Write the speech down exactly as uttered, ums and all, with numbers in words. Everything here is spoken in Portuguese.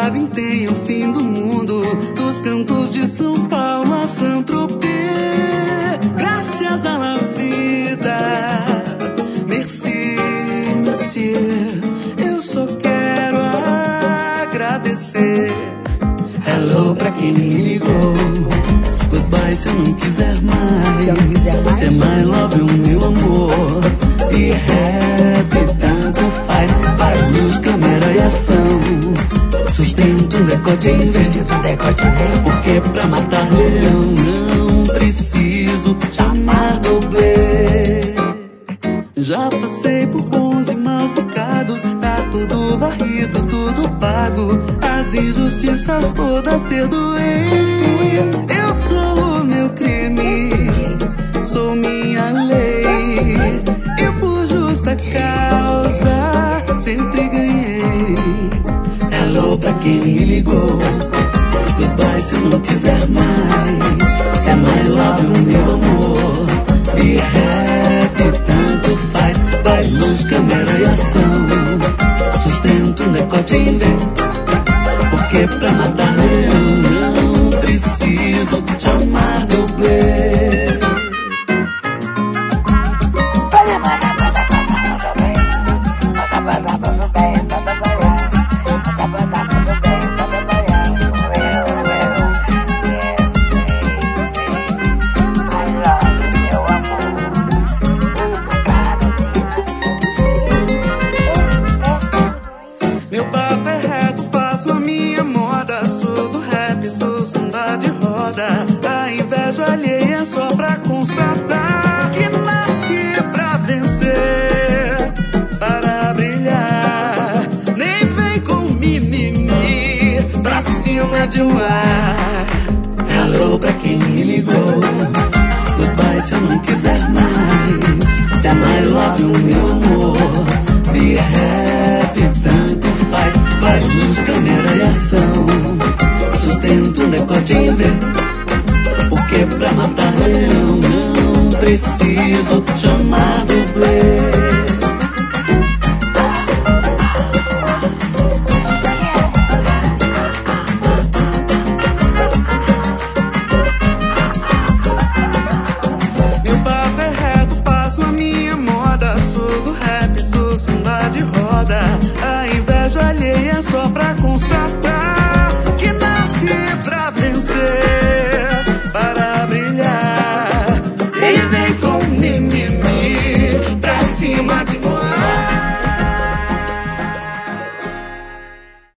sabem tem o fim do mundo, dos cantos de São Paulo a Saint-Tropez. Graças à la vida, merci, monsieur, eu só quero agradecer. Hello pra quem me ligou, goodbye se eu não quiser mais. Se eu não quiser mais, você é my love, o meu amor. E happy tanto faz, para luz, câmera e ação. Sustento um decotezinho, sustento um decotezinho, porque pra matar leão não preciso chamar dublê. Já passei por bons e maus bocados, tá tudo varrido, tudo pago, as injustiças todas perdoei. Eu sou o meu crime, sou minha lei, eu por justa causa sempre ganhei. Hello pra quem me ligou, goodbye se eu não quiser mais. Se é my love, o meu amor, e happy tanto faz, vai luz, câmera e ação. Sustento um decote, porque pra matar leão não preciso chamar dublê. Meu papo é reto, faço a minha moda, sou do rap, sou samba de roda. A inveja alheia é só pra constatar que nasci pra vencer, para brilhar. Nem vem com mimimi pra cima de um ar. Hello pra quem me ligou, goodbye se eu não quiser mais. Se é my love, o meu amor, be happy tanto faz, vai luz, câmera e ação.